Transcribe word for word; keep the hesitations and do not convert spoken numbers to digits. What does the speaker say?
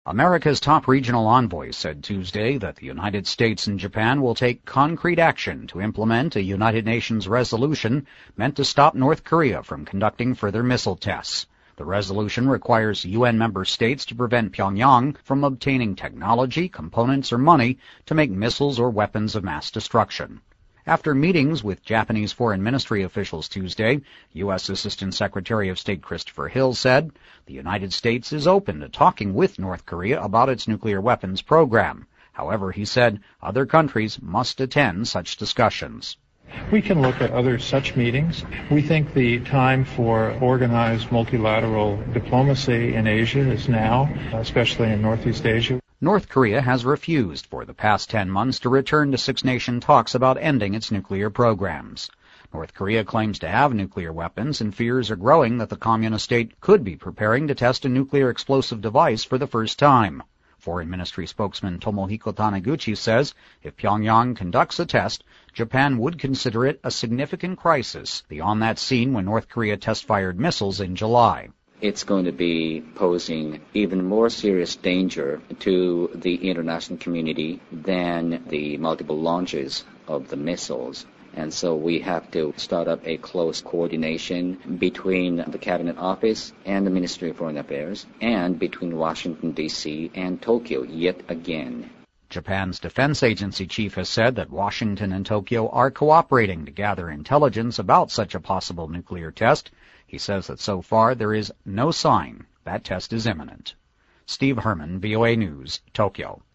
America's top regional envoy said Tuesday that the United States and Japan will take concrete action to implement a United Nations resolution meant to stop North Korea from conducting further missile tests. The resolution requires U N member states to prevent Pyongyang from obtaining technology, components, or money to make missiles or weapons of mass destruction. After meetings with Japanese Foreign Ministry officials Tuesday, U S Assistant Secretary of State Christopher Hill said the United States is open to talking with North Korea about its nuclear weapons program. However, he said other countries must attend such discussions. We can look at other such meetings. We think the time for organized multilateral diplomacy in Asia is now, especially in Northeast Asia. North Korea has refused for the past ten months to return to six-nation talks about ending its nuclear programs. North Korea claims to have nuclear weapons, and fears are growing that the communist state could be preparing to test a nuclear explosive device for the first time. Foreign Ministry spokesman Tomohiko Taniguchi says if Pyongyang conducts a test, Japan would consider it a significant crisis beyond that seen when North Korea test-fired missiles in July. It's going to be posing even more serious danger to the international community than the multiple launches of the missiles. And so we have to start up a close coordination between the Cabinet Office and the Ministry of Foreign Affairs, and between Washington, D C and Tokyo yet again. Japan's defense agency chief has said that Washington and Tokyo are cooperating to gather intelligence about such a possible nuclear test. He says that so far there is no sign that test is imminent. Steve Herman, V O A News, Tokyo.